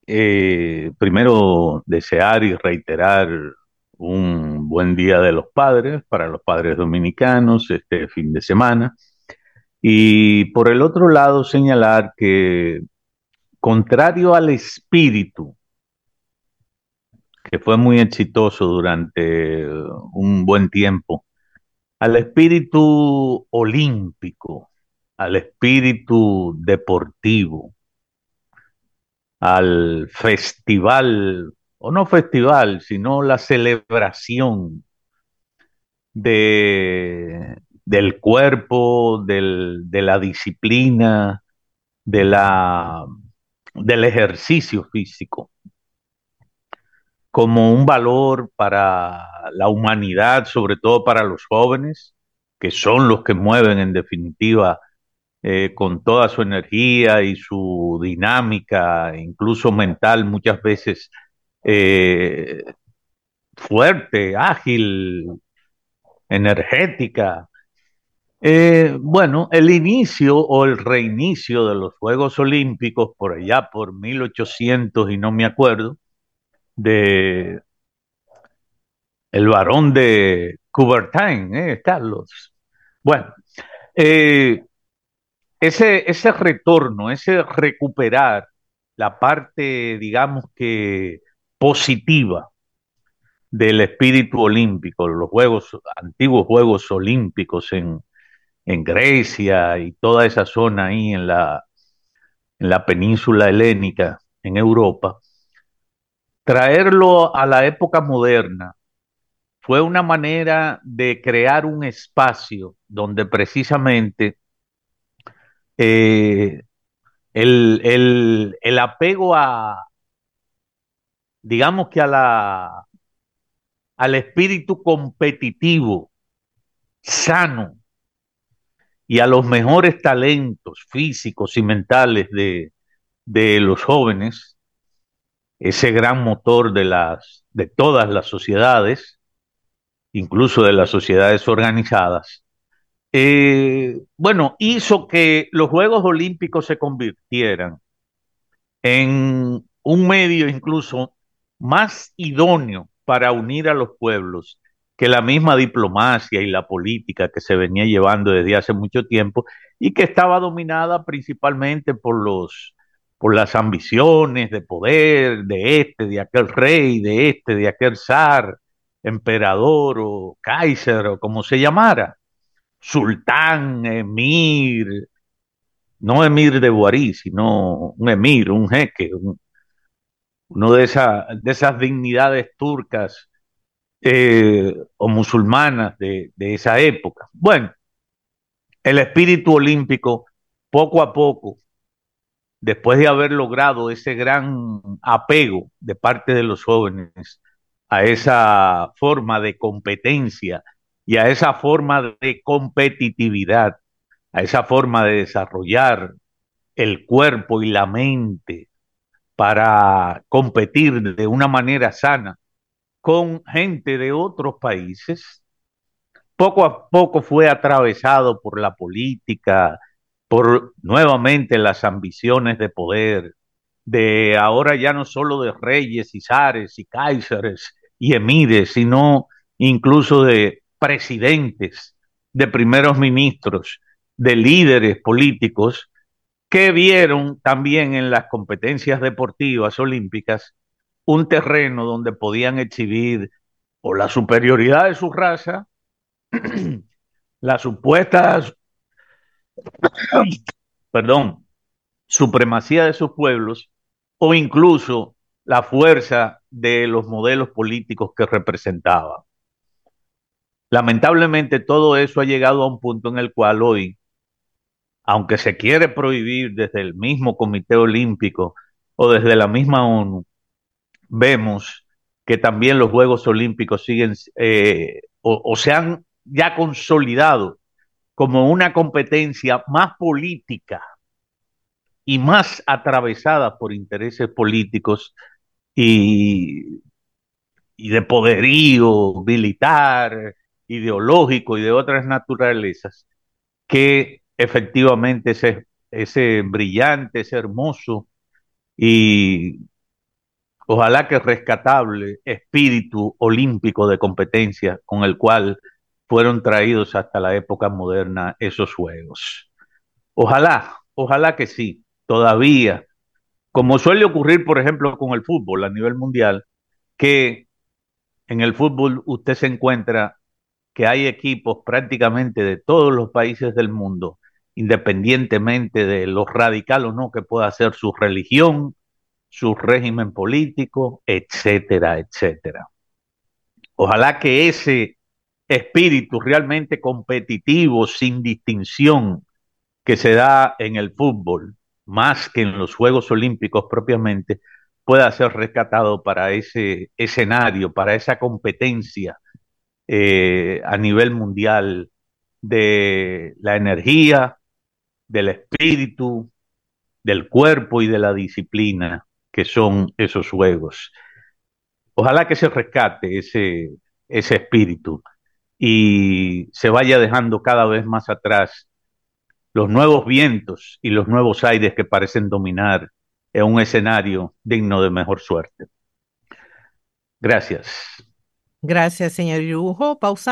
Primero desear y reiterar un buen Día de los Padres para los padres dominicanos este fin de semana. Y por el otro lado, señalar que, contrario al espíritu, que fue muy exitoso durante un buen tiempo, al espíritu olímpico, al espíritu deportivo, al festival, o no festival, sino la celebración del cuerpo, de la disciplina, de del ejercicio físico, como un valor para la humanidad, sobre todo para los jóvenes, que son los que mueven en definitiva con toda su energía y su dinámica, incluso mental, muchas veces eh, fuerte, ágil, energética. Bueno, el inicio o el reinicio de los Juegos Olímpicos por allá por 1800 y no me acuerdo, de el varón de Coubertin, Carlos. Bueno, eh, ese retorno, ese recuperar la parte, digamos que positiva del espíritu olímpico, los juegos, antiguos Juegos Olímpicos en Grecia y toda esa zona ahí en la península helénica, en Europa, traerlo a la época moderna fue una manera de crear un espacio donde precisamente eh, el apego digamos que al espíritu competitivo, sano, y a los mejores talentos físicos y mentales de los jóvenes, ese gran motor de todas las sociedades, incluso de las sociedades organizadas, bueno, hizo que los Juegos Olímpicos se convirtieran en un medio incluso más idóneo para unir a los pueblos que la misma diplomacia y la política que se venía llevando desde hace mucho tiempo y que estaba dominada principalmente por las ambiciones de poder de este, de aquel rey, de este, de aquel zar, emperador o kaiser o como se llamara, sultán, emir, no emir de Guarí, sino un emir, un jeque, uno de esas dignidades turcas o musulmanas de esa época. Bueno, el espíritu olímpico, poco a poco, después de haber logrado ese gran apego de parte de los jóvenes a esa forma de competencia y a esa forma de competitividad, a esa forma de desarrollar el cuerpo y la mente para competir de una manera sana con gente de otros países, poco a poco fue atravesado por la política, por nuevamente las ambiciones de poder, de ahora ya no solo de reyes y zares y cáiseres y emires, sino incluso de presidentes, de primeros ministros, de líderes políticos que vieron también en las competencias deportivas olímpicas un terreno donde podían exhibir o la superioridad de su raza, las supuestas, perdón, supremacía de sus pueblos o incluso la fuerza de los modelos políticos que representaban. Lamentablemente todo eso ha llegado a un punto en el cual hoy, aunque se quiere prohibir desde el mismo Comité Olímpico o desde la misma ONU, vemos que también los Juegos Olímpicos siguen o se han ya consolidado como una competencia más política y más atravesada por intereses políticos y, y de poderío militar, ideológico y de otras naturalezas, que efectivamente ese brillante, ese hermoso y Ojalá que rescatable espíritu olímpico de competencia con el cual fueron traídos hasta la época moderna esos juegos. Ojalá que sí, todavía, como suele ocurrir, por ejemplo, con el fútbol a nivel mundial, que en el fútbol usted se encuentra que hay equipos prácticamente de todos los países del mundo, independientemente de lo radical o no que pueda ser su religión, su régimen político, etcétera, etcétera. Ojalá que ese espíritu realmente competitivo, sin distinción, que se da en el fútbol, más que en los Juegos Olímpicos propiamente, pueda ser rescatado para ese escenario, para esa competencia a nivel mundial de la energía, del espíritu, del cuerpo y de la disciplina que son esos juegos. Ojalá que se rescate ese espíritu y se vaya dejando cada vez más atrás los nuevos vientos y los nuevos aires que parecen dominar en un escenario digno de mejor suerte. Gracias. Gracias, señor Yujo. Pausa.